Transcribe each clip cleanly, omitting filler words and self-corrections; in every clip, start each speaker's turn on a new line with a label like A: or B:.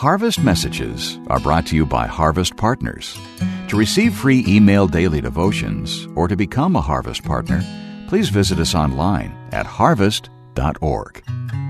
A: Harvest Messages are brought to you by Harvest Partners. To receive free email daily devotions or to become a Harvest Partner, please visit us online at harvest.org.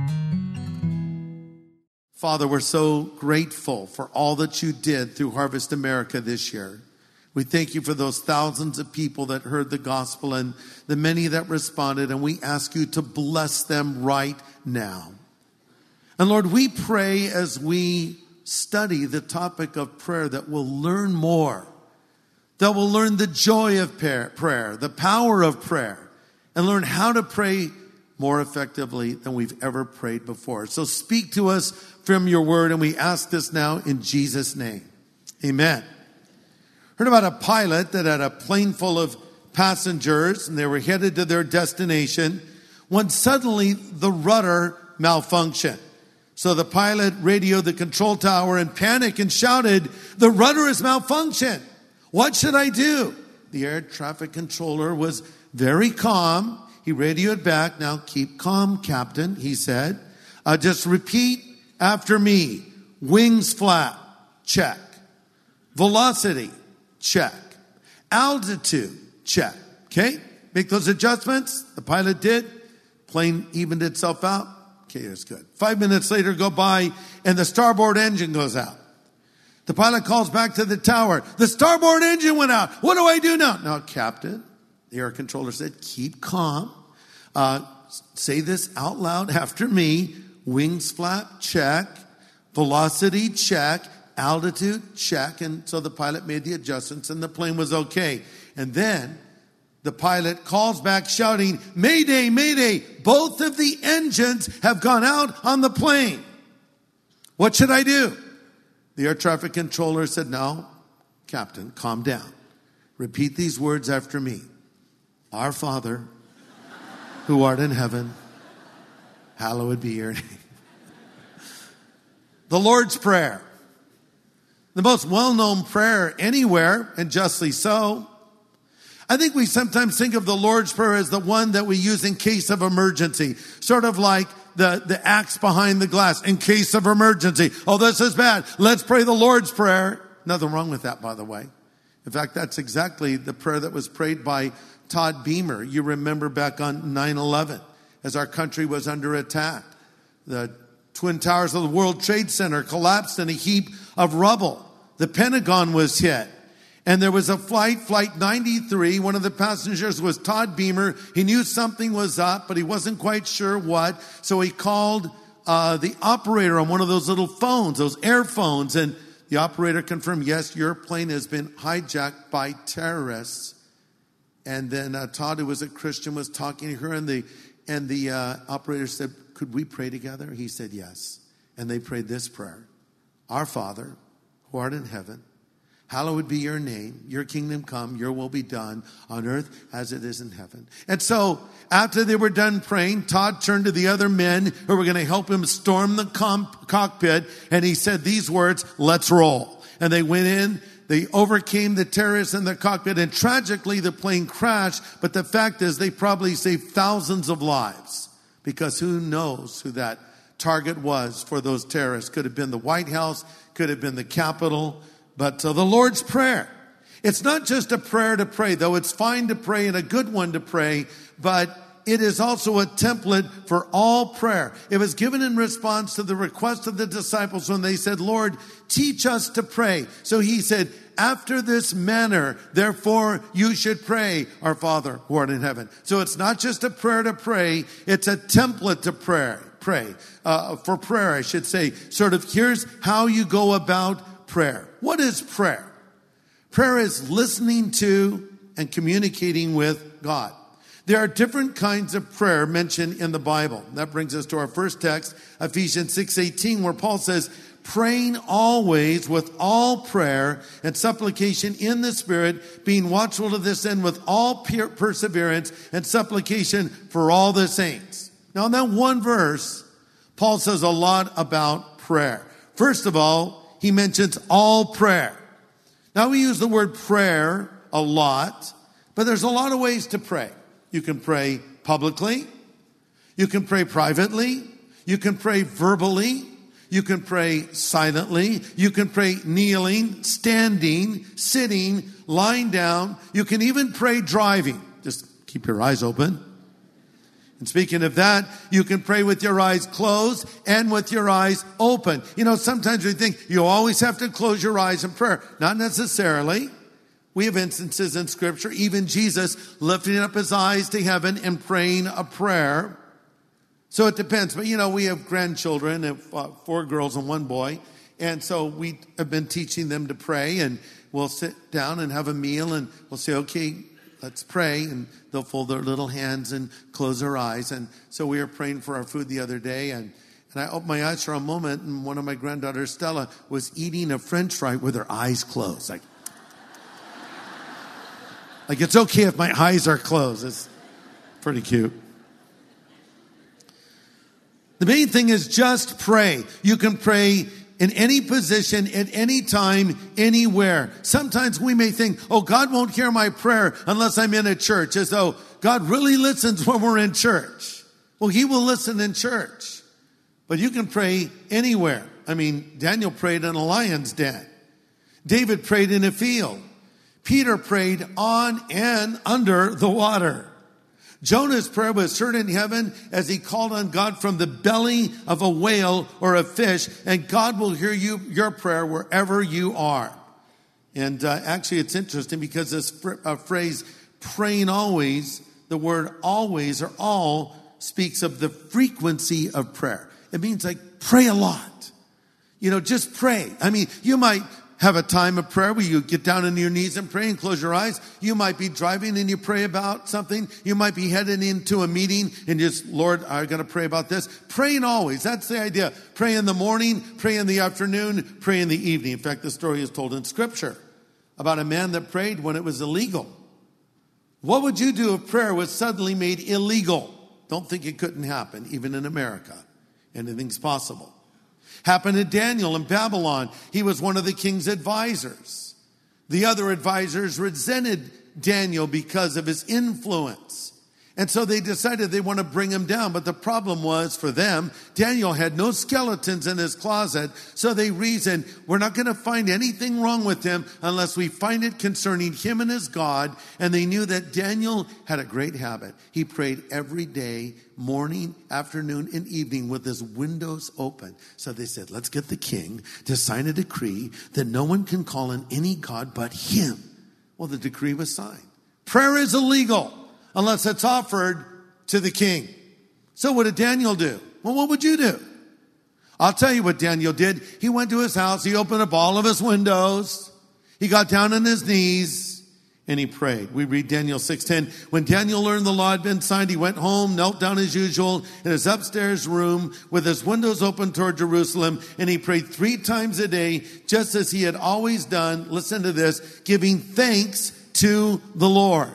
B: Father, we're so grateful for all that you did through Harvest America this year. We thank you for those thousands of people that heard the gospel and the many that responded, and we ask you to bless them right now. And Lord, we pray as we study the topic of prayer that we'll learn more, that we'll learn the joy of prayer, the power of prayer, and learn how to pray more effectively than we've ever prayed before. So speak to us from your word, and we ask this now in Jesus' name. Amen. Heard about a pilot that had a plane full of passengers, and they were headed to their destination when suddenly the rudder malfunctioned. So the pilot radioed the control tower in panic and shouted, "The rudder is malfunctioned. What should I do?" The air traffic controller was very calm. He radioed back, "Now keep calm, Captain," he said. "Just repeat after me. Wings flat, check. Velocity, check. Altitude, check." Okay? Make those adjustments. The pilot did. Plane evened itself out. Okay, that's good. 5 minutes later go by and the starboard engine goes out. The pilot calls back to the tower. "The starboard engine went out. What do I do now?" "Now, Captain," the air controller said, "keep calm. Say this out loud after me. Wings flat, check. Velocity, check. Altitude, check." And so the pilot made the adjustments and the plane was okay. And then the pilot calls back shouting, "Mayday, mayday, both of the engines have gone out on the plane. What should I do?" The air traffic controller said, "No, Captain, calm down. Repeat these words after me. Our Father, who art in heaven, hallowed be your name." The Lord's Prayer. The most well-known prayer anywhere, and justly so. I think we sometimes think of the Lord's Prayer as the one that we use in case of emergency. Sort of like the axe behind the glass, in case of emergency. Oh, this is bad. Let's pray the Lord's Prayer. Nothing wrong with that, by the way. In fact, that's exactly the prayer that was prayed by Todd Beamer. You remember back on 9/11 as our country was under attack. The Twin Towers of the World Trade Center collapsed in a heap of rubble. The Pentagon was hit. And there was a flight 93. One of the passengers was Todd Beamer. He knew something was up, but he wasn't quite sure what. So he called the operator on one of those little phones, those air phones. And the operator confirmed, "Yes, your plane has been hijacked by terrorists." And then Todd, who was a Christian, was talking to her. And the operator said, "Could we pray together?" He said, "Yes." And they prayed this prayer. "Our Father, who art in heaven, hallowed be your name. Your kingdom come, your will be done on earth as it is in heaven." And so after they were done praying, Todd turned to the other men who were going to help him storm the cockpit. And he said these words, "Let's roll." And they went in. They overcame the terrorists in the cockpit. And tragically, the plane crashed. But the fact is they probably saved thousands of lives. Because who knows who that target was for those terrorists. Could have been the White House. Could have been the Capitol. But the Lord's Prayer, it's not just a prayer to pray, though it's fine to pray and a good one to pray, but it is also a template for all prayer. It was given in response to the request of the disciples when they said, "Lord, teach us to pray." So he said, "After this manner, therefore you should pray, our Father who art in heaven." So it's not just a prayer to pray, it's a template to pray. For prayer, I should say. Sort of, here's how you go about prayer. What is prayer? Prayer is listening to and communicating with God. There are different kinds of prayer mentioned in the Bible. That brings us to our first text, Ephesians 6:18, where Paul says, "Praying always with all prayer and supplication in the Spirit, being watchful to this end with all perseverance and supplication for all the saints." Now in that one verse, Paul says a lot about prayer. First of all, he mentions all prayer. Now we use the word prayer a lot, but there's a lot of ways to pray. You can pray publicly. You can pray privately. You can pray verbally. You can pray silently. You can pray kneeling, standing, sitting, lying down. You can even pray driving. Just keep your eyes open. And speaking of that, you can pray with your eyes closed and with your eyes open. You know, sometimes we think you always have to close your eyes in prayer. Not necessarily. We have instances in Scripture, even Jesus lifting up his eyes to heaven and praying a prayer. So it depends. But, you know, we have grandchildren, 4 girls and 1 boy. And so we have been teaching them to pray. And we'll sit down and have a meal. And we'll say, okay, let's pray. And they'll fold their little hands and close their eyes. And so we were praying for our food the other day. And I opened my eyes for a moment. And one of my granddaughters, Stella, was eating a French fry with her eyes closed. Like it's okay if my eyes are closed. It's pretty cute. The main thing is just pray. You can pray in any position, at any time, anywhere. Sometimes we may think, oh, God won't hear my prayer unless I'm in a church, as though God really listens when we're in church. Well, he will listen in church. But you can pray anywhere. I mean, Daniel prayed in a lion's den. David prayed in a field. Peter prayed on and under the water. Jonah's prayer was heard in heaven as he called on God from the belly of a whale or a fish, and God will hear your prayer wherever you are. And actually, it's interesting because this phrase, praying always, the word always or all speaks of the frequency of prayer. It means like pray a lot. You know, just pray. I mean, you might have a time of prayer where you get down on your knees and pray and close your eyes. You might be driving and you pray about something. You might be heading into a meeting and just, Lord, I'm going to pray about this. Praying always. That's the idea. Pray in the morning, pray in the afternoon, pray in the evening. In fact, the story is told in Scripture about a man that prayed when it was illegal. What would you do if prayer was suddenly made illegal? Don't think it couldn't happen, even in America. Anything's possible. Happened to Daniel in Babylon. He was one of the king's advisors. The other advisors resented Daniel because of his influence. And so they decided they want to bring him down. But the problem was for them, Daniel had no skeletons in his closet. So they reasoned, we're not going to find anything wrong with him unless we find it concerning him and his God. And they knew that Daniel had a great habit. He prayed every day, morning, afternoon, and evening with his windows open. So they said, let's get the king to sign a decree that no one can call on any God but him. Well, the decree was signed. Prayer is illegal unless it's offered to the king. So what did Daniel do? Well, what would you do? I'll tell you what Daniel did. He went to his house. He opened up all of his windows. He got down on his knees and he prayed. We read Daniel 6:10. When Daniel learned the law had been signed, he went home, knelt down as usual in his upstairs room with his windows open toward Jerusalem. And he prayed 3 times a day, just as he had always done. Listen to this, giving thanks to the Lord.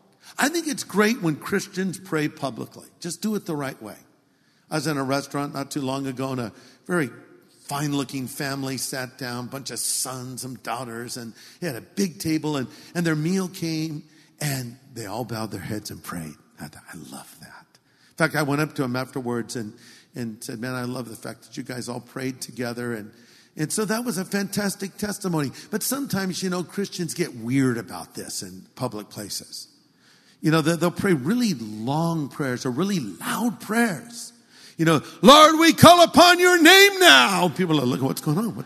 B: I think it's great when Christians pray publicly. Just do it the right way. I was in a restaurant not too long ago, and a very fine-looking family sat down, a bunch of sons and daughters, and they had a big table, and their meal came, and they all bowed their heads and prayed. I love that. In fact, I went up to them afterwards and said, man, I love the fact that you guys all prayed together, and so that was a fantastic testimony. But sometimes, you know, Christians get weird about this in public places. You know, they'll pray really long prayers or really loud prayers. You know, Lord, we call upon your name now. People are looking, what's going on?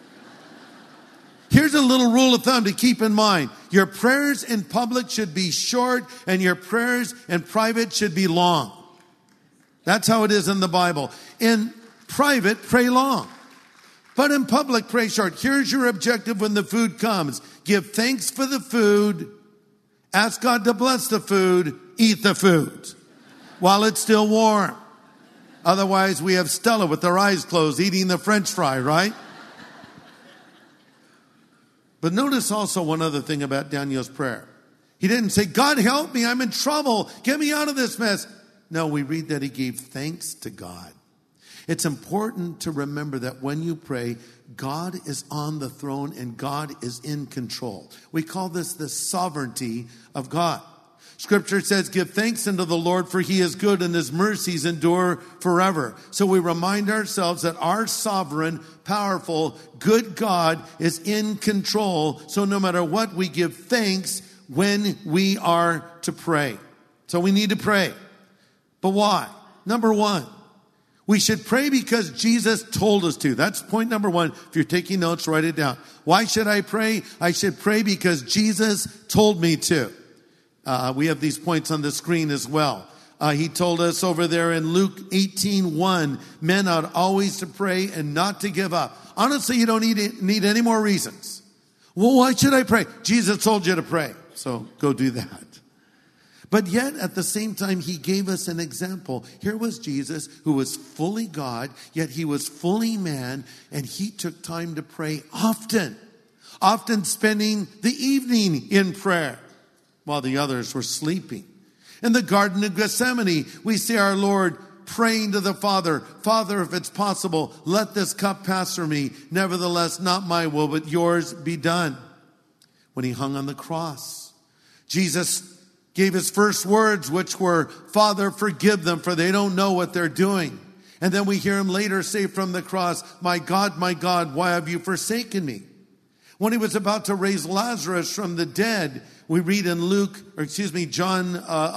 B: Here's a little rule of thumb to keep in mind. Your prayers in public should be short and your prayers in private should be long. That's how it is in the Bible. In private, pray long. But in public, pray short. Here's your objective when the food comes. Give thanks for the food. Ask God to bless the food. Eat the food while it's still warm. Otherwise, we have Stella with her eyes closed eating the French fry, right? But notice also one other thing about Daniel's prayer. He didn't say, God help me, I'm in trouble. Get me out of this mess. No, we read that he gave thanks to God. It's important to remember that when you pray, God is on the throne and God is in control. We call this the sovereignty of God. Scripture says, give thanks unto the Lord, for he is good and his mercies endure forever. So we remind ourselves that our sovereign, powerful, good God is in control. So no matter what, we give thanks when we are to pray. So we need to pray. But why? Number one, we should pray because Jesus told us to. That's point number one. If you're taking notes, write it down. Why should I pray? I should pray because Jesus told me to. We have these points on the screen as well. He told us over there in Luke 18:1, men ought always to pray and not to give up. Honestly, you don't need any more reasons. Well, why should I pray? Jesus told you to pray, so go do that. But yet, at the same time, he gave us an example. Here was Jesus, who was fully God, yet he was fully man, and he took time to pray often spending the evening in prayer, while the others were sleeping. In the Garden of Gethsemane, we see our Lord praying to the Father, Father, if it's possible, let this cup pass from me. Nevertheless, not my will, but yours be done. When he hung on the cross, Jesus gave his first words, which were, Father, forgive them, for they don't know what they're doing. And then we hear him later say from the cross, my God, why have you forsaken me? When he was about to raise Lazarus from the dead, we read in John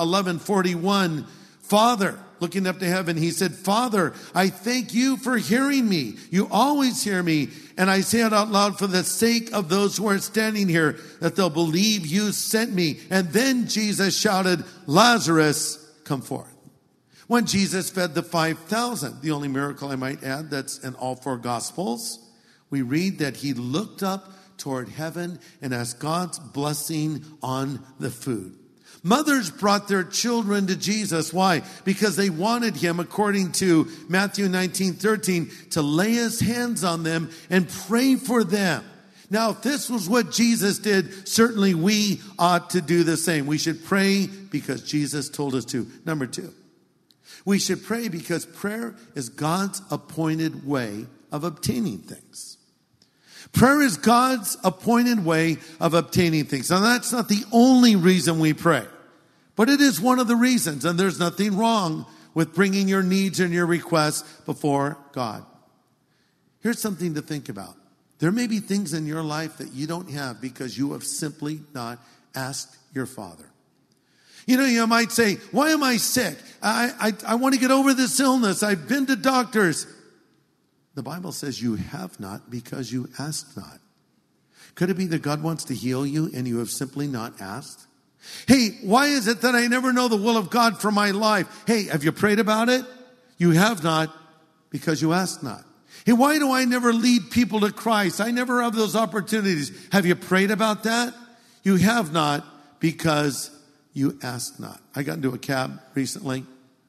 B: 11:41, Father, looking up to heaven, he said, Father, I thank you for hearing me. You always hear me. And I say it out loud for the sake of those who are standing here, that they'll believe you sent me. And then Jesus shouted, Lazarus, come forth. When Jesus fed the 5,000, the only miracle I might add that's in all four Gospels, we read that he looked up toward heaven and asked God's blessing on the food. Mothers brought their children to Jesus. Why? Because they wanted him, according to Matthew 19:13, to lay his hands on them and pray for them. Now, if this was what Jesus did, certainly we ought to do the same. We should pray because Jesus told us to. Number two, we should pray because prayer is God's appointed way of obtaining things. Prayer is God's appointed way of obtaining things. Now, that's not the only reason we pray, but it is one of the reasons, and there's nothing wrong with bringing your needs and your requests before God. Here's something to think about. There may be things in your life that you don't have because you have simply not asked your Father. You know, you might say, why am I sick? I want to get over this illness. I've been to doctors. The Bible says you have not because you asked not. Could it be that God wants to heal you and you have simply not asked? Hey, why is it that I never know the will of God for my life? Hey, have you prayed about it? You have not because you asked not. Hey, why do I never lead people to Christ? I never have those opportunities. Have you prayed about that? You have not because you asked not. I got into a cab recently,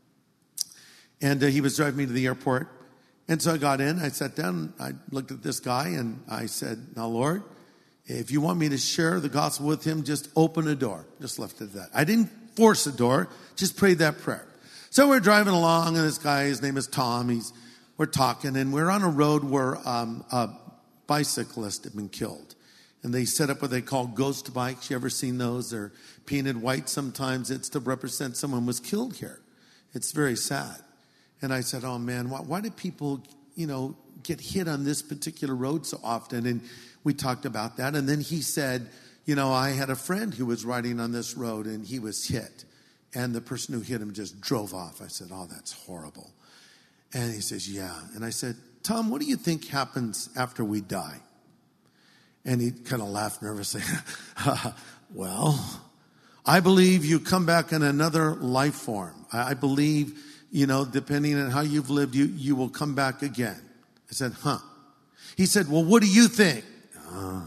B: and he was driving me to the airport. And so I got in, I sat down, I looked at this guy, and I said, now, Lord, if you want me to share the gospel with him, just open a door. Just left it at that. I didn't force a door, just prayed that prayer. So we're driving along, and this guy, his name is Tom, we're talking, and we're on a road where a bicyclist had been killed. And they set up what they call ghost bikes. You ever seen those? They're painted white sometimes. It's to represent someone was killed here. It's very sad. And I said, oh man, why do people, get hit on this particular road so often? And we talked about that. And then he said, I had a friend who was riding on this road and he was hit. And the person who hit him just drove off. I said, oh, that's horrible. And he says, yeah. And I said, Tom, what do you think happens after we die? And he kind of laughed nervously. Well, I believe you come back in another life form. I believe, depending on how you've lived, you will come back again. I said, huh. He said, well, what do you think? Oh.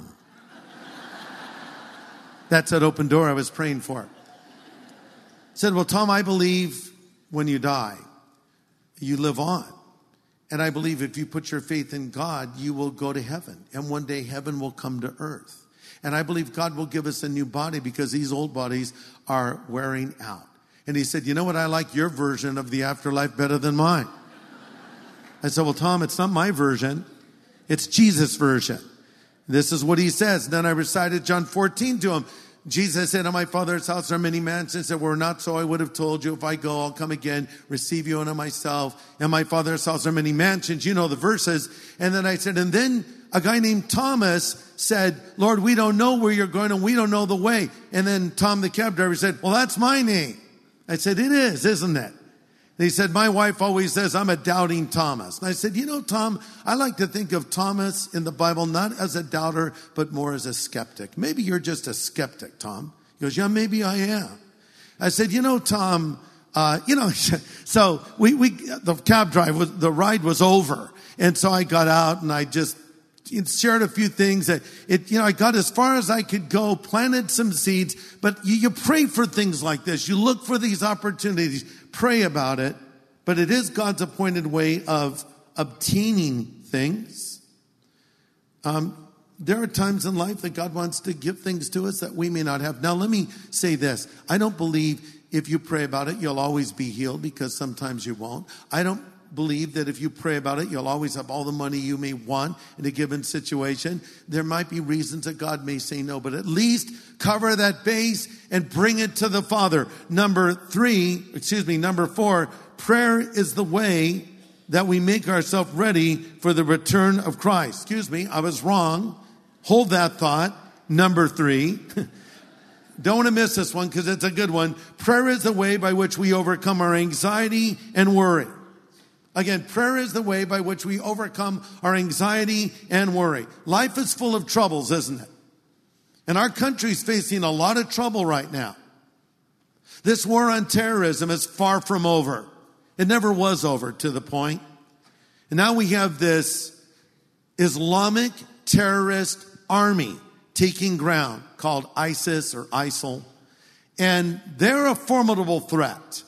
B: That's that open door I was praying for. I said, well, Tom, I believe when you die, you live on. And I believe if you put your faith in God, you will go to heaven. And one day heaven will come to earth. And I believe God will give us a new body because these old bodies are wearing out. And he said, you know what? I like your version of the afterlife better than mine. I said, well, Tom, it's not my version. It's Jesus' version. This is what he says. Then I recited John 14 to him. Jesus said, in my Father's house are many mansions. If it were not so, I would have told you. If I go, I'll come again, receive you unto myself. In my Father's house are many mansions. You know the verses. And then I said, and then a guy named Thomas said, Lord, we don't know where you're going and we don't know the way. And then Tom, the cab driver, said, well, that's my name. I said, it is, isn't it? And he said, my wife always says I'm a doubting Thomas. And I said, you know, Tom, I like to think of Thomas in the Bible not as a doubter, but more as a skeptic. Maybe you're just a skeptic, Tom. He goes, yeah, maybe I am. I said, you know, Tom, so the cab drive, the ride was over. And so I got out and I just shared a few things that I got as far as I could go, planted some seeds, but you pray for things like this. You look for these opportunities, pray about it, but it is God's appointed way of obtaining things. There are times in life that God wants to give things to us that we may not have. Now, let me say this. I don't believe if you pray about it, you'll always be healed, because sometimes you won't. I don't believe that if you pray about it, you'll always have all the money you may want in a given situation. There might be reasons that God may say no, but at least cover that base and bring it to the Father. Number 4, prayer is the way that we make ourselves ready for the return of Christ. I was wrong. Hold that thought. Number 3. Don't want to miss this one because it's a good one. Prayer is the way by which we overcome our anxiety and worry. Again, prayer is the way by which we overcome our anxiety and worry. Life is full of troubles, isn't it? And our country's facing a lot of trouble right now. This war on terrorism is far from over. It never was over, to the point. And now we have this Islamic terrorist army taking ground called ISIS or ISIL. And they're a formidable threat.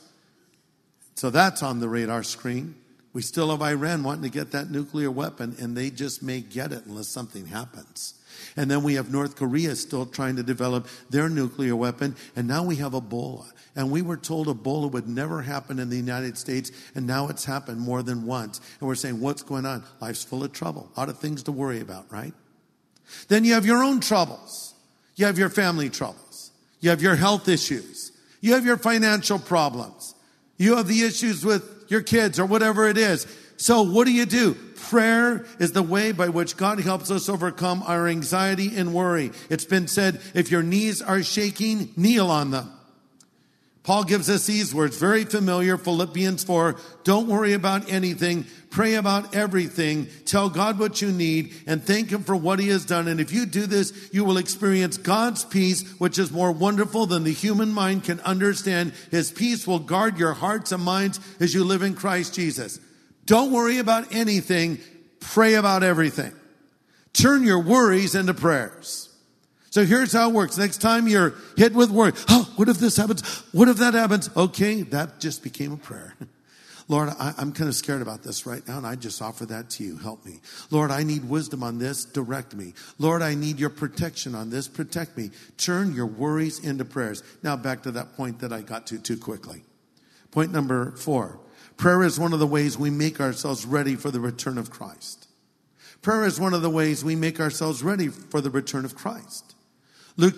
B: So that's on the radar screen. We still have Iran wanting to get that nuclear weapon, and they just may get it unless something happens. And then we have North Korea still trying to develop their nuclear weapon, and now we have Ebola. And we were told Ebola would never happen in the United States, and now it's happened more than once. And we're saying, what's going on? Life's full of trouble. A lot of things to worry about, right? Then you have your own troubles. You have your family troubles. You have your health issues. You have your financial problems. You have the issues with your kids or whatever it is. So what do? Prayer is the way by which God helps us overcome our anxiety and worry. It's been said, if your knees are shaking, kneel on them. Paul gives us these words, very familiar, Philippians 4. Don't worry about anything. Pray about everything. Tell God what you need and thank Him for what He has done. And if you do this, you will experience God's peace, which is more wonderful than the human mind can understand. His peace will guard your hearts and minds as you live in Christ Jesus. Don't worry about anything. Pray about everything. Turn your worries into prayers. So here's how it works. Next time you're hit with worry, what if this happens? What if that happens? Okay, that just became a prayer. Lord, I'm kind of scared about this right now, and I just offer that to you. Help me. Lord, I need wisdom on this. Direct me. Lord, I need your protection on this. Protect me. Turn your worries into prayers. Now back to that point that I got to too quickly. Point number 4. Prayer is one of the ways we make ourselves ready for the return of Christ. Prayer is one of the ways we make ourselves ready for the return of Christ. Luke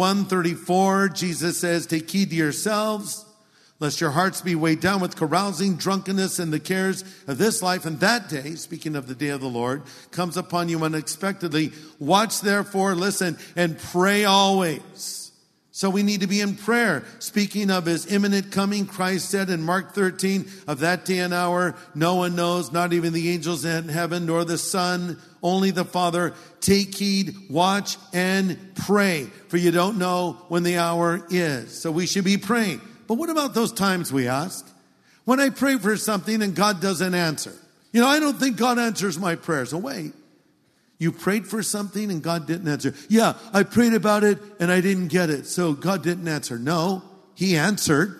B: 21:34, Jesus says, take heed to yourselves, lest your hearts be weighed down with carousing, drunkenness, and the cares of this life. And that day, speaking of the day of the Lord, comes upon you unexpectedly. Watch therefore, listen, and pray always. So we need to be in prayer. Speaking of His imminent coming, Christ said in Mark 13, of that day and hour, no one knows, not even the angels in heaven, nor the Son, only the Father. Take heed, watch, and pray, for you don't know when the hour is. So we should be praying. But what about those times, we ask, when I pray for something and God doesn't answer? I don't think God answers my prayers. Oh, wait. You prayed for something and God didn't answer. Yeah, I prayed about it and I didn't get it, so God didn't answer. No, He answered.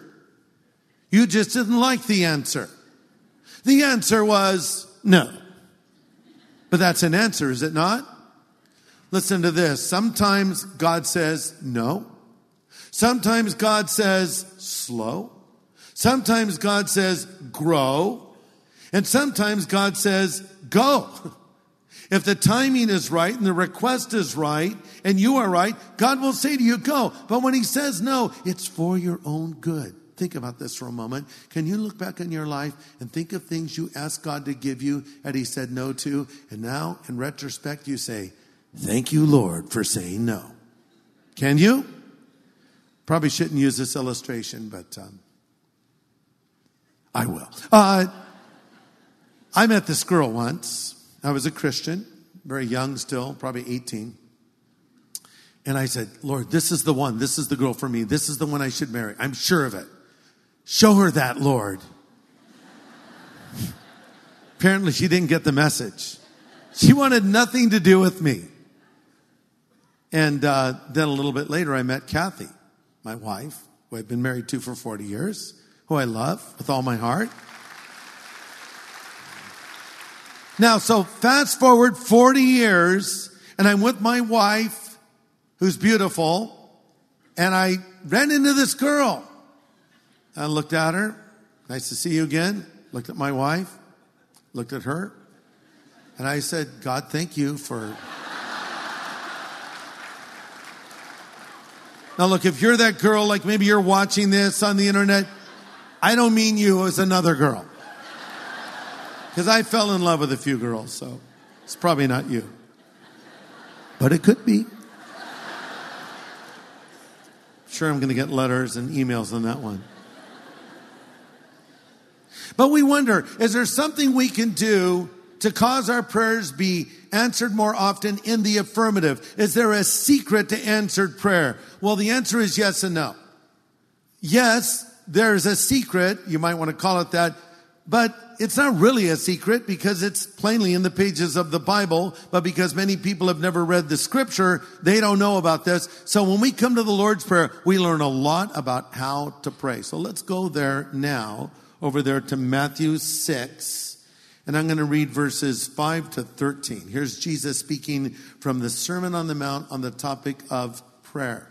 B: You just didn't like the answer. The answer was no. But that's an answer, is it not? Listen to this. Sometimes God says no. Sometimes God says slow. Sometimes God says grow. And sometimes God says go. If the timing is right and the request is right and you are right, God will say to you, go. But when he says no, it's for your own good. Think about this for a moment. Can you look back on your life and think of things you asked God to give you and he said no to? And now, in retrospect, you say, thank you, Lord, for saying no. Can you? Probably shouldn't use this illustration, but I will. I met this girl once. I was a Christian, very young still, probably 18. And I said, Lord, this is the one. This is the girl for me. This is the one I should marry. I'm sure of it. Show her that, Lord. Apparently she didn't get the message. She wanted nothing to do with me. And then a little bit later, I met Kathy, my wife, who I've been married to for 40 years, who I love with all my heart. Now, so fast forward 40 years, and I'm with my wife, who's beautiful, and I ran into this girl. I looked at her. Nice to see you again. Looked at my wife. Looked at her. And I said, God, thank you for... Now, look, if you're that girl, like maybe you're watching this on the internet, I don't mean you as another girl. Because I fell in love with a few girls, so it's probably not you. But it could be. Sure, I'm going to get letters and emails on that one. But we wonder, is there something we can do to cause our prayers be answered more often in the affirmative? Is there a secret to answered prayer? Well, the answer is yes and no. Yes, there's a secret. You might want to call it that. But it's not really a secret because it's plainly in the pages of the Bible. But because many people have never read the scripture, they don't know about this. So when we come to the Lord's Prayer, we learn a lot about how to pray. So let's go there now, over there to Matthew 6. And I'm going to read verses 5 to 13. Here's Jesus speaking from the Sermon on the Mount on the topic of prayer.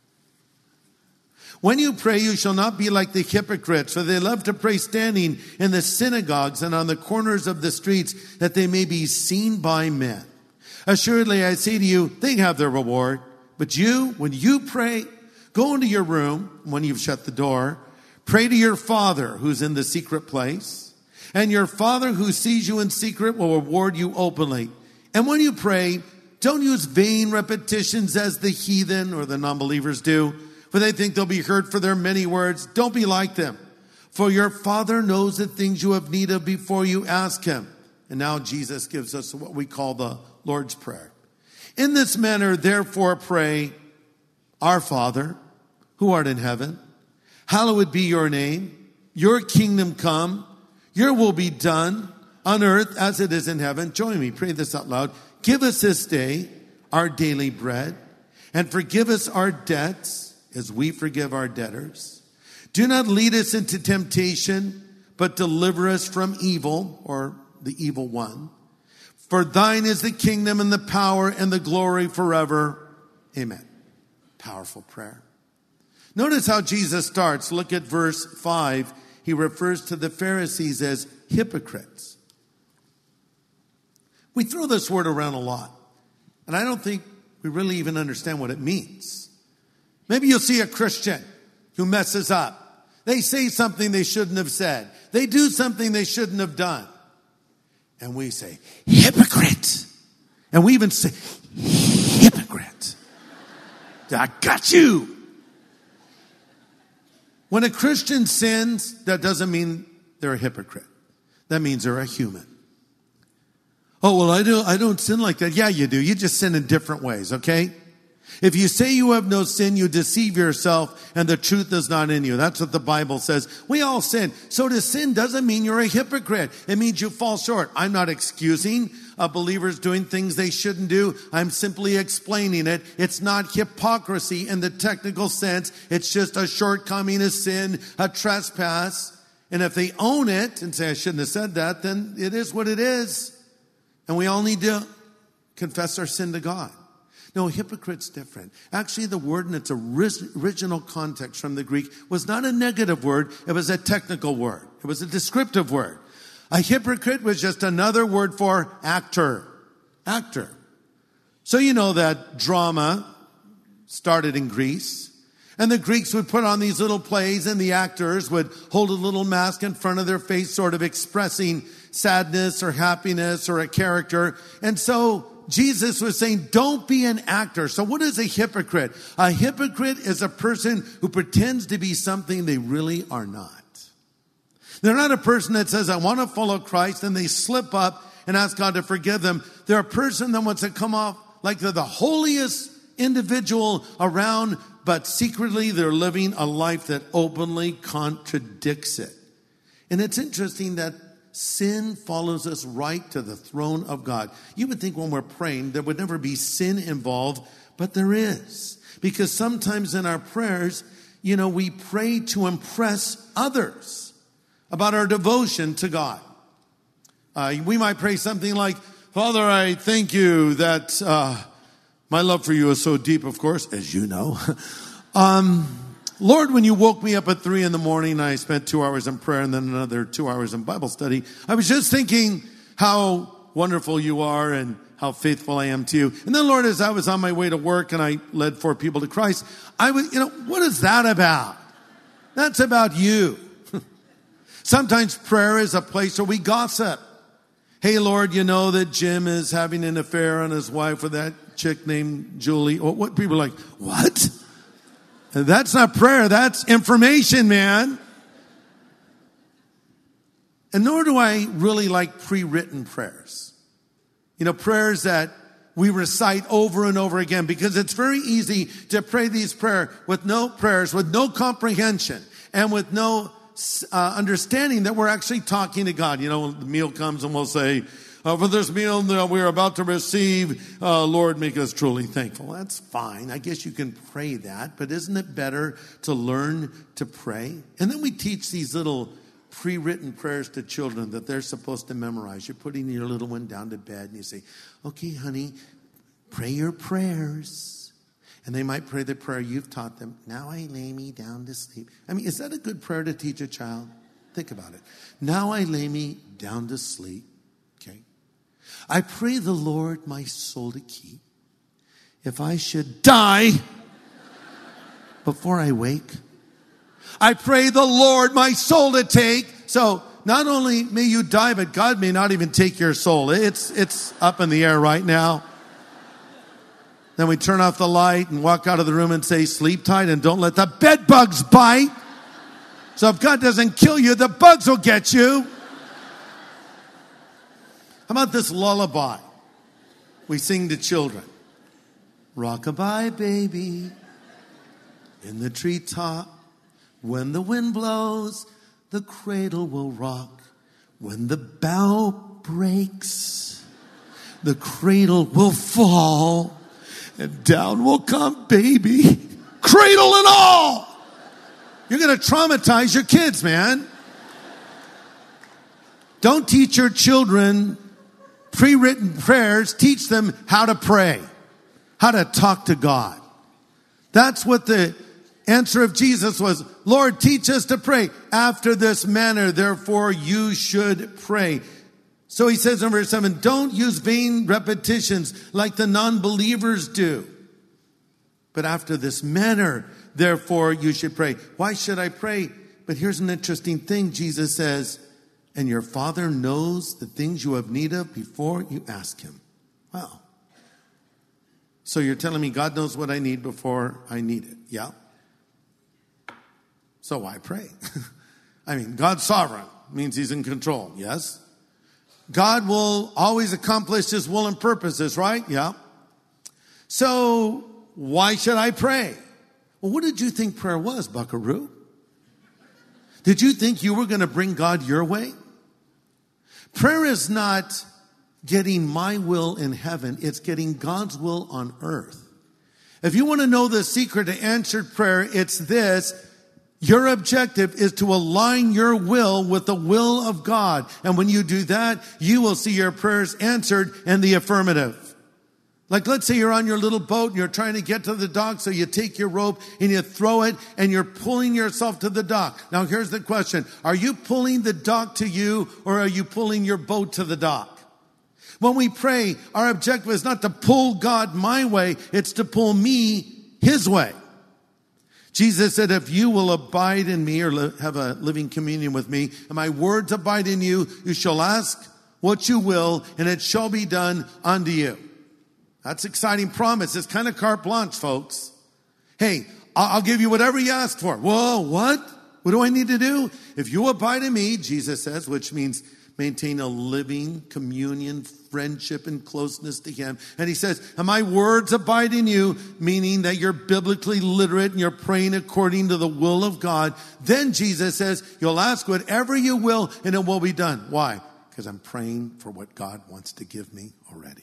B: When you pray, you shall not be like the hypocrites, for they love to pray standing in the synagogues and on the corners of the streets, that they may be seen by men. Assuredly, I say to you, they have their reward. But you, when you pray, go into your room, when you've shut the door, pray to your Father who's in the secret place, and your Father who sees you in secret will reward you openly. And when you pray, don't use vain repetitions as the heathen or the non-believers do, for they think they'll be heard for their many words. Don't be like them, for your Father knows the things you have need of before you ask him. And now Jesus gives us what we call the Lord's Prayer. In this manner, therefore, pray, Our Father, who art in heaven, hallowed be your name. Your kingdom come. Your will be done on earth as it is in heaven. Join me. Pray this out loud. Give us this day our daily bread, and forgive us our debts as we forgive our debtors. Do not lead us into temptation, but deliver us from evil, or the evil one. For thine is the kingdom and the power and the glory forever. Amen. Powerful prayer. Notice how Jesus starts. Look at verse 5. He refers to the Pharisees as hypocrites. We throw this word around a lot, and I don't think we really even understand what it means. Maybe you'll see a Christian who messes up. They say something they shouldn't have said. They do something they shouldn't have done. And we say, hypocrite. And we even say, hypocrite. I got you. When a Christian sins, that doesn't mean they're a hypocrite. That means they're a human. Oh, well, I don't sin like that. Yeah, you do. You just sin in different ways, okay? If you say you have no sin, you deceive yourself and the truth is not in you. That's what the Bible says. We all sin. So to sin doesn't mean you're a hypocrite. It means you fall short. I'm not excusing believers doing things they shouldn't do. I'm simply explaining it. It's not hypocrisy in the technical sense. It's just a shortcoming, a sin, a trespass. And if they own it and say, I shouldn't have said that, then it is what it is. And we all need to confess our sin to God. No, hypocrite's different. Actually, the word in its original context from the Greek was not a negative word. It was a technical word. It was a descriptive word. A hypocrite was just another word for actor. actor. So you know that drama started in Greece. And the Greeks would put on these little plays, and the actors would hold a little mask in front of their face, sort of expressing sadness or happiness or a character. And so Jesus was saying, don't be an actor. So what is a hypocrite? A hypocrite is a person who pretends to be something they really are not. They're not a person that says, I want to follow Christ, and they slip up and ask God to forgive them. They're a person that wants to come off like they're the holiest individual around, but secretly they're living a life that openly contradicts it. And it's interesting that sin follows us right to the throne of God. You would think when we're praying there would never be sin involved, but there is. Because sometimes in our prayers, we pray to impress others about our devotion to God. We might pray something like, Father, I thank you that my love for you is so deep, of course, as you know. Lord, when you woke me up at 3 a.m, I spent 2 hours in prayer and then another 2 hours in Bible study. I was just thinking how wonderful you are and how faithful I am to you. And then, Lord, as I was on my way to work and I led 4 people to Christ, what is that about? That's about you. Sometimes prayer is a place where we gossip. Hey, Lord, you know that Jim is having an affair on his wife with that chick named Julie. What people are like, what? That's not prayer. That's information, man. And nor do I really like pre-written prayers. Prayers that we recite over and over again, because it's very easy to pray these prayers with no comprehension and with no understanding that we're actually talking to God. When the meal comes and we'll say, for this meal that we're about to receive, Lord, make us truly thankful. That's fine. I guess you can pray that, but isn't it better to learn to pray? And then we teach these little pre-written prayers to children that they're supposed to memorize. You're putting your little one down to bed and you say, okay, honey, pray your prayers. And they might pray the prayer you've taught them. Now I lay me down to sleep. Is that a good prayer to teach a child? Think about it. Now I lay me down to sleep. Okay. I pray the Lord my soul to keep. If I should die before I wake, I pray the Lord my soul to take. So not only may you die, but God may not even take your soul. It's up in the air right now. Then we turn off the light and walk out of the room and say, sleep tight and don't let the bed bugs bite. So if God doesn't kill you, the bugs will get you. How about this lullaby we sing to children? Rock-a-bye, baby, in the treetop. When the wind blows, the cradle will rock. When the bough breaks, the cradle will fall. And down will come baby, cradle and all. You're going to traumatize your kids, man. Don't teach your children pre-written prayers. Teach them how to pray, how to talk to God. That's what the answer of Jesus was. Lord, teach us to pray. After this manner, therefore, you should pray. So he says in verse 7, don't use vain repetitions like the non-believers do. But after this manner, therefore, you should pray. Why should I pray? But here's an interesting thing. Jesus says, and your Father knows the things you have need of before you ask him. Wow. So you're telling me God knows what I need before I need it. Yeah. So why pray? God's sovereign. Means he's in control. Yes. God will always accomplish his will and purposes, right? Yeah. So why should I pray? Well, what did you think prayer was, buckaroo? Did you think you were going to bring God your way? Prayer is not getting my will in heaven. It's getting God's will on earth. If you want to know the secret to answered prayer, it's this. Your objective is to align your will with the will of God. And when you do that, you will see your prayers answered in the affirmative. Like, let's say you're on your little boat and you're trying to get to the dock. So you take your rope and you throw it and you're pulling yourself to the dock. Now, here's the question. Are you pulling the dock to you or are you pulling your boat to the dock? When we pray, our objective is not to pull God my way, it's to pull me his way. Jesus said, if you will abide in me or have a living communion with me, and my words abide in you, you shall ask what you will, and it shall be done unto you. That's an exciting promise. It's kind of carte blanche, folks. Hey, I'll give you whatever you ask for. Whoa, what? What do I need to do? If you abide in me, Jesus says, which means maintain a living communion, friendship, and closeness to him. And he says, and my words abide in you, meaning that you're biblically literate and you're praying according to the will of God. Then Jesus says, you'll ask whatever you will and it will be done. Why? Because I'm praying for what God wants to give me already.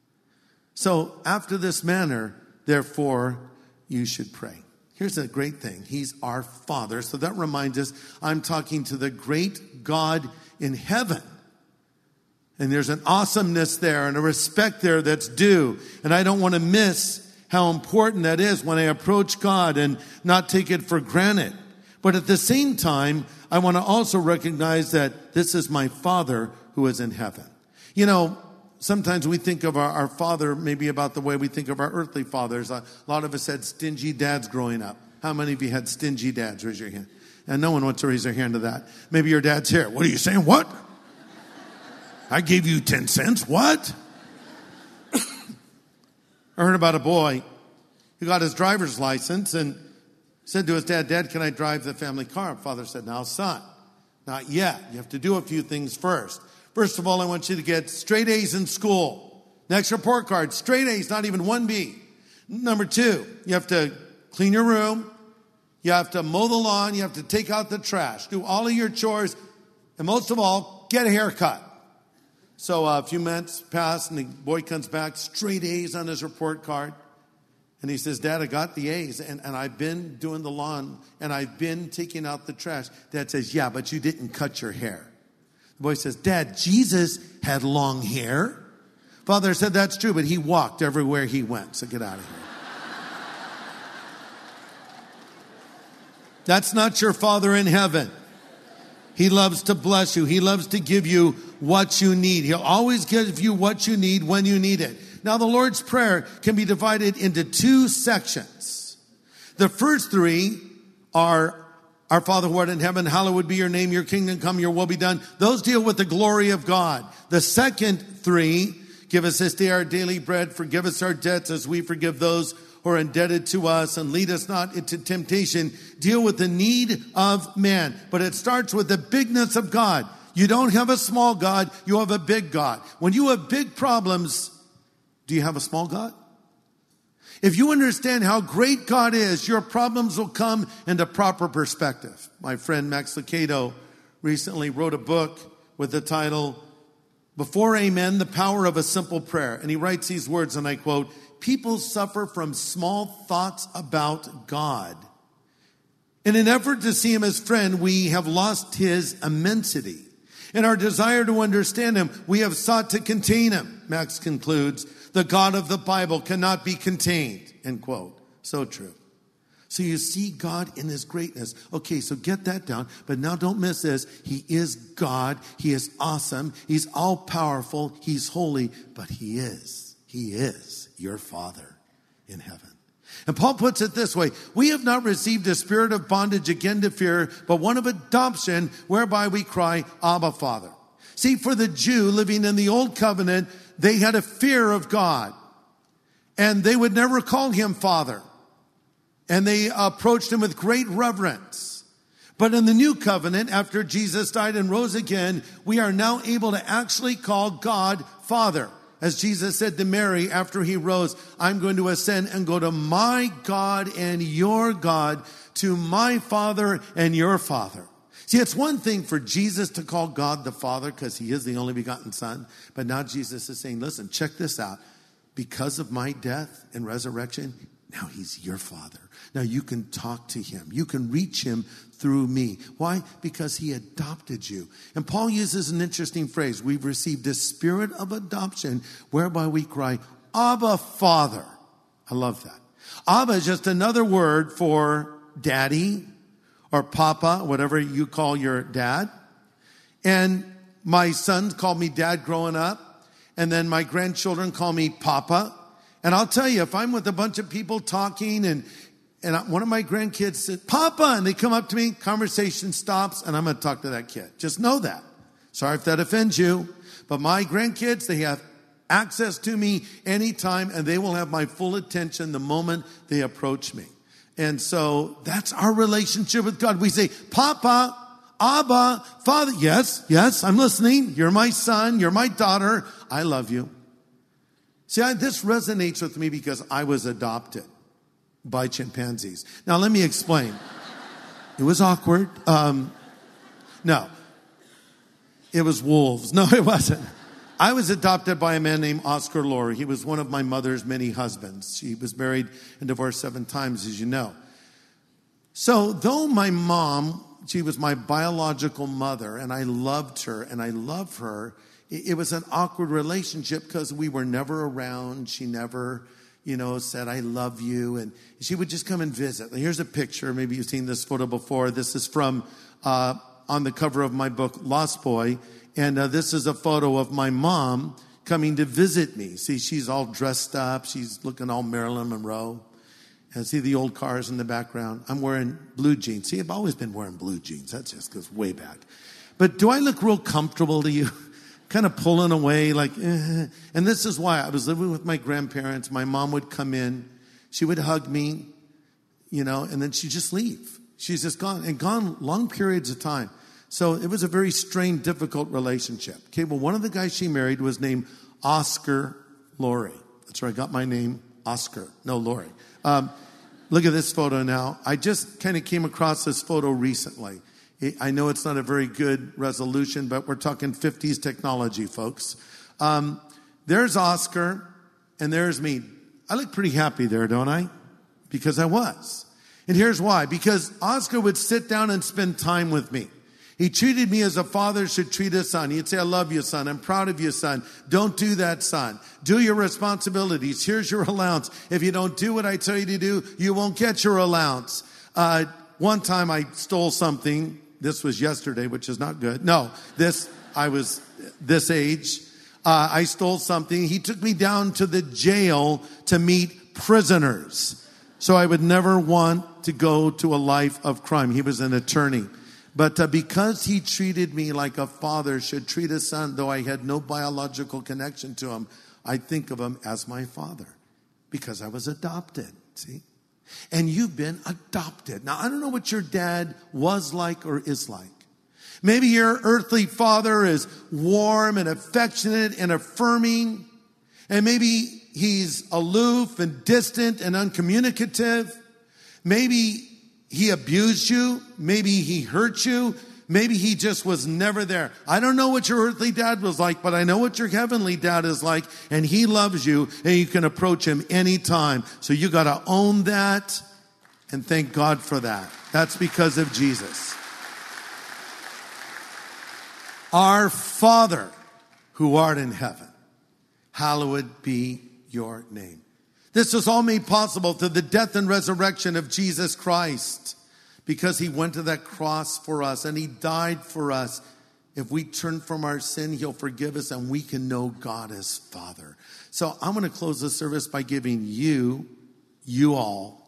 B: So after this manner, therefore, you should pray. Here's a great thing. He's our Father. So that reminds us, I'm talking to the great God in heaven. And there's an awesomeness there and a respect there that's due. And I don't want to miss how important that is when I approach God and not take it for granted. But at the same time, I want to also recognize that this is my Father who is in heaven. You know, sometimes we think of our father maybe about the way we think of our earthly fathers. A lot of us had stingy dads growing up. How many of you had stingy dads? Raise your hand. And no one wants to raise their hand to that. Maybe your dad's here. What are you saying? What? I gave you 10 cents. What? I heard about a boy who got his driver's license and said to his dad, Dad, can I drive the family car? Father said, now, son, not yet. You have to do a few things first. First of all, I want you to get straight A's in school. Next report card, straight A's, not even one B. Number 2, you have to clean your room. You have to mow the lawn. You have to take out the trash. Do all of your chores. And most of all, get a haircut. So a few months pass and the boy comes back, straight A's on his report card. And he says, Dad, I got the A's and I've been doing the lawn and I've been taking out the trash. Dad says, yeah, but you didn't cut your hair. The boy says, Dad, Jesus had long hair. Father said, that's true, but he walked everywhere he went. So get out of here. That's not your Father in heaven. He loves to bless you. He loves to give you what you need. He'll always give you what you need when you need it. Now, the Lord's Prayer can be divided into 2 sections. The first 3 are, Our Father who art in heaven, hallowed be your name, your kingdom come, your will be done. Those deal with the glory of God. The second 3, give us this day our daily bread, forgive us our debts as we forgive those who are indebted to us, and lead us not into temptation, deal with the need of man. But it starts with the bigness of God. You don't have a small God, you have a big God. When you have big problems, do you have a small God? If you understand how great God is, your problems will come into proper perspective. My friend Max Lucado recently wrote a book with the title, Before Amen, the Power of a Simple Prayer. And he writes these words, and I quote, people suffer from small thoughts about God. In an effort to see him as friend, we have lost his immensity. In our desire to understand him, we have sought to contain him. Max concludes, the God of the Bible cannot be contained, end quote. So true. So you see God in his greatness. Okay, so get that down. But now don't miss this. He is God. He is awesome. He's all powerful. He's holy. But he is your Father in heaven. And Paul puts it this way. We have not received a spirit of bondage again to fear, but one of adoption whereby we cry, Abba, Father. See, for the Jew living in the old covenant, they had a fear of God. And they would never call him Father. And they approached him with great reverence. But in the new covenant, after Jesus died and rose again, we are now able to actually call God Father. As Jesus said to Mary after he rose, I'm going to ascend and go to my God and your God, to my Father and your Father. See, it's one thing for Jesus to call God the Father because he is the only begotten Son. But now Jesus is saying, listen, check this out. Because of my death and resurrection, now he's your Father. Now you can talk to him. You can reach him through me. Why? Because he adopted you. And Paul uses an interesting phrase. We've received a spirit of adoption whereby we cry, Abba, Father. I love that. Abba is just another word for daddy or papa, whatever you call your dad. And my sons called me dad growing up. And then my grandchildren call me Papa. And I'll tell you, if I'm with a bunch of people talking and one of my grandkids said, Papa, and they come up to me, conversation stops, and I'm going to talk to that kid. Just know that. Sorry if that offends you. But my grandkids, they have access to me anytime, and they will have my full attention the moment they approach me. And so that's our relationship with God. We say, Papa, Abba, Father. Yes, I'm listening. You're my son. You're my daughter. I love you. See, this resonates with me because I was adopted by chimpanzees. Now, let me explain. It was awkward. No, it was wolves. No, it wasn't. I was adopted by a man named Oscar Laurie. He was one of my mother's many husbands. She was married and divorced 7 times, as you know. So though my mom, she was my biological mother, and I loved her and I love her, it was an awkward relationship because we were never around. She never, said, I love you. And she would just come and visit. Here's a picture. Maybe you've seen this photo before. This is from on the cover of my book, Lost Boy. And this is a photo of my mom coming to visit me. See, she's all dressed up. She's looking all Marilyn Monroe. And see the old cars in the background. I'm wearing blue jeans. See, I've always been wearing blue jeans. That just goes way back. But do I look real comfortable to you? Kind of pulling away like, And this is why I was living with my grandparents. My mom would come in. She would hug me, and then she'd just leave. She's just gone, and gone long periods of time. So it was a very strained, difficult relationship. Okay, well, one of the guys she married was named Oscar Laurie. That's where I got my name, Oscar, no Laurie. Look at this photo now. I just kind of came across this photo recently. I know it's not a very good resolution, but we're talking 50s technology, folks. There's Oscar, and there's me. I look pretty happy there, don't I? Because I was. And here's why. Because Oscar would sit down and spend time with me. He treated me as a father should treat a son. He'd say, I love you, son. I'm proud of you, son. Don't do that, son. Do your responsibilities. Here's your allowance. If you don't do what I tell you to do, you won't get your allowance. One time I stole something. This was yesterday, which is not good. No, I was this age. I stole something. He took me down to the jail to meet prisoners. So I would never want to go to a life of crime. He was an attorney. But because he treated me like a father should treat a son, though I had no biological connection to him, I think of him as my father because I was adopted, see? And you've been adopted. Now, I don't know what your dad was like or is like. Maybe your earthly father is warm and affectionate and affirming. And maybe he's aloof and distant and uncommunicative. Maybe he abused you. Maybe he hurt you. Maybe he just was never there. I don't know what your earthly dad was like, but I know what your heavenly dad is like, and he loves you, and you can approach him anytime. So you got to own that and thank God for that. That's because of Jesus. Our Father who art in heaven, hallowed be your name. This was all made possible through the death and resurrection of Jesus Christ, because he went to that cross for us and he died for us. If we turn from our sin, he'll forgive us and we can know God as Father. So I'm going to close the service by giving y'all,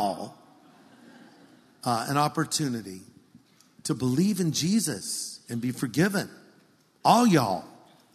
B: an opportunity to believe in Jesus and be forgiven. All y'all.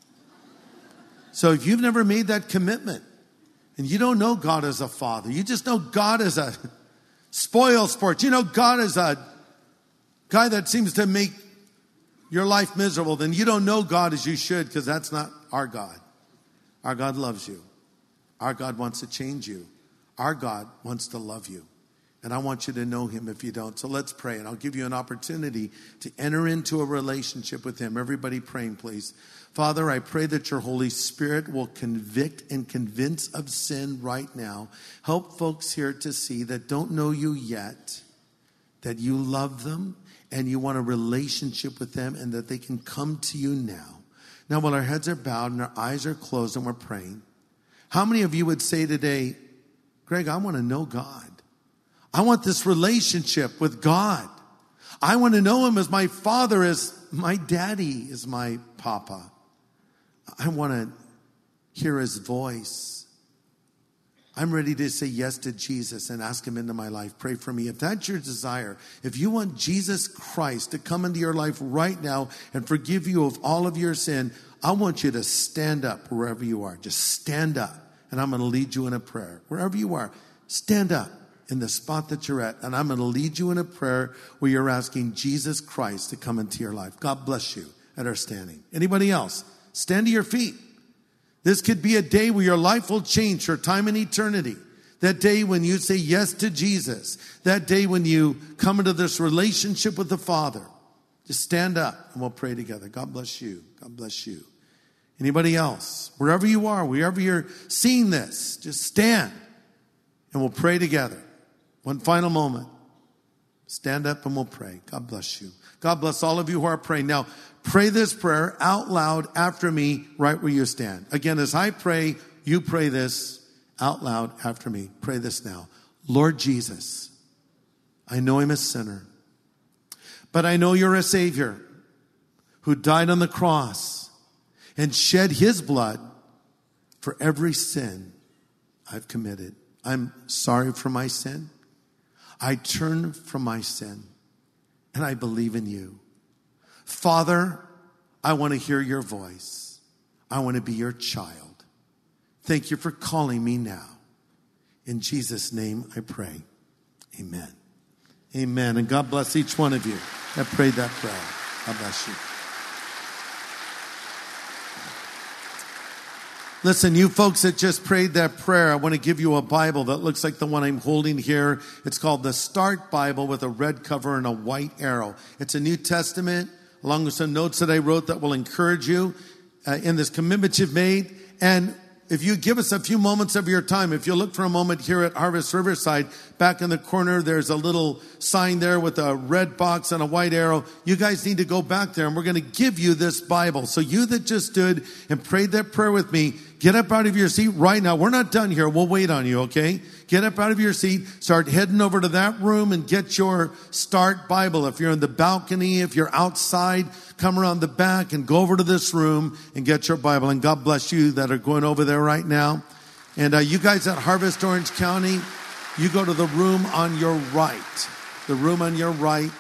B: So if you've never made that commitment and you don't know God as a Father, you just know God as a spoil sport. You know God is a guy that seems to make your life miserable. Then you don't know God as you should, because that's not our God. Our God loves you. Our God wants to change you. Our God wants to love you. And I want you to know him if you don't. So let's pray, and I'll give you an opportunity to enter into a relationship with him. Everybody praying, please. Father, I pray that your Holy Spirit will convict and convince of sin right now. Help folks here to see that don't know you yet, that you love them and you want a relationship with them, and that they can come to you now. Now, while our heads are bowed and our eyes are closed and we're praying, how many of you would say today, Greg, I want to know God. I want this relationship with God. I want to know him as my Father, as my daddy, as my papa. I want to hear his voice. I'm ready to say yes to Jesus and ask him into my life. Pray for me. If that's your desire, if you want Jesus Christ to come into your life right now and forgive you of all of your sin, I want you to stand up wherever you are. Just stand up, and I'm going to lead you in a prayer. Wherever you are, stand up in the spot that you're at, and I'm going to lead you in a prayer where you're asking Jesus Christ to come into your life. God bless you at our standing. Anybody else? Stand to your feet. This could be a day where your life will change for time and eternity. That day when you say yes to Jesus. That day when you come into this relationship with the Father. Just stand up and we'll pray together. God bless you. God bless you. Anybody else? Wherever you are, wherever you're seeing this, just stand and we'll pray together. One final moment. Stand up and we'll pray. God bless you. God bless all of you who are praying. Now, pray this prayer out loud after me right where you stand. Again, as I pray, you pray this out loud after me. Pray this now. Lord Jesus, I know I'm a sinner, but I know you're a Savior who died on the cross and shed his blood for every sin I've committed. I'm sorry for my sin. I turn from my sin and I believe in you. Father, I want to hear your voice. I want to be your child. Thank you for calling me now. In Jesus' name I pray. Amen. Amen. And God bless each one of you that prayed that prayer. God bless you. Listen, you folks that just prayed that prayer, I want to give you a Bible that looks like the one I'm holding here. It's called the Start Bible with a red cover and a white arrow. It's a New Testament, along with some notes that I wrote that will encourage you in this commitment you've made. And if you give us a few moments of your time, if you look for a moment here at Harvest Riverside, back in the corner, there's a little sign there with a red box and a white arrow. You guys need to go back there and we're going to give you this Bible. So you that just stood and prayed that prayer with me, get up out of your seat right now. We're not done here. We'll wait on you, okay? Get up out of your seat, start heading over to that room and get your Start Bible. If you're in the balcony, if you're outside, come around the back and go over to this room and get your Bible. And God bless you that are going over there right now. And you guys at Harvest Orange County, you go to the room on your right. The room on your right.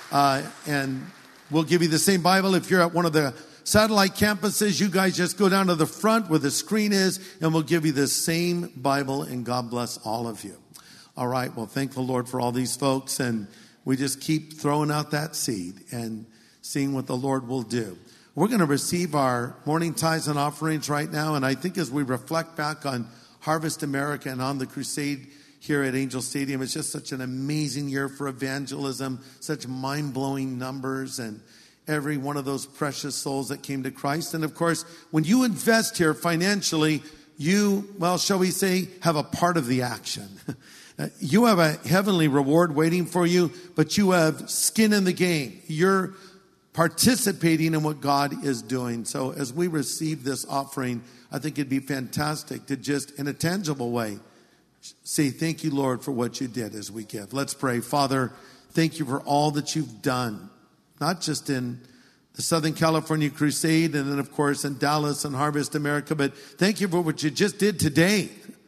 B: And we'll give you the same Bible. If you're at one of the satellite campuses, you guys just go down to the front where the screen is, and we'll give you the same Bible, and God bless all of you. All right, well, thank the Lord for all these folks, and we just keep throwing out that seed and seeing what the Lord will do. We're going to receive our morning tithes and offerings right now, and I think as we reflect back on Harvest America and on the crusade here at Angel Stadium, it's just such an amazing year for evangelism, such mind-blowing numbers, and every one of those precious souls that came to Christ. And of course, when you invest here financially, you, well, shall we say, have a part of the action. You have a heavenly reward waiting for you, but you have skin in the game. You're participating in what God is doing. So as we receive this offering, I think it'd be fantastic to just, in a tangible way, say, thank you, Lord, for what you did as we give. Let's pray. Father, thank you for all that you've done. Not just in the Southern California Crusade and then, of course, in Dallas and Harvest America, but thank you for what you just did today.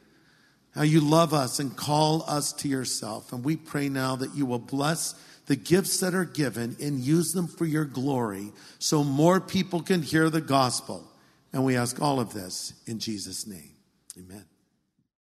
B: How you love us and call us to yourself. And we pray now that you will bless the gifts that are given and use them for your glory so more people can hear the gospel. And we ask all of this in Jesus' name. Amen.